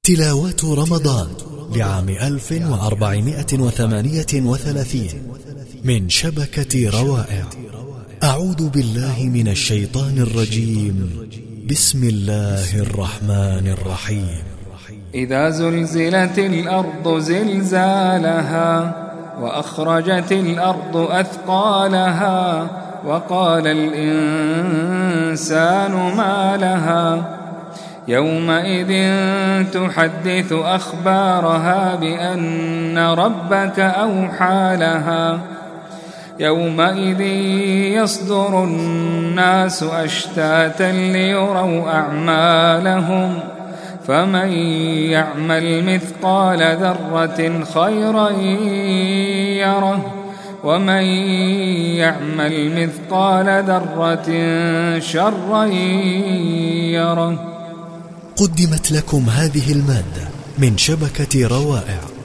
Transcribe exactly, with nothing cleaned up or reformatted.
تلاوات رمضان لعام ألف وأربعمائة وثمانية وثلاثين من شبكة روائع. أعوذ بالله من الشيطان الرجيم. بسم الله الرحمن الرحيم. إذا زلزلت الأرض زلزالها وأخرجت الأرض أثقالها وقال الإنسان ما لها يومئذ تحدث أخبارها بأن ربك أوحى لها يومئذ يصدر الناس أشتاتا ليروا أعمالهم فمن يعمل مثقال ذرة خيرا يره ومن يعمل مثقال ذرة شرا يره. قدمت لكم هذه المادة من شبكة روائع.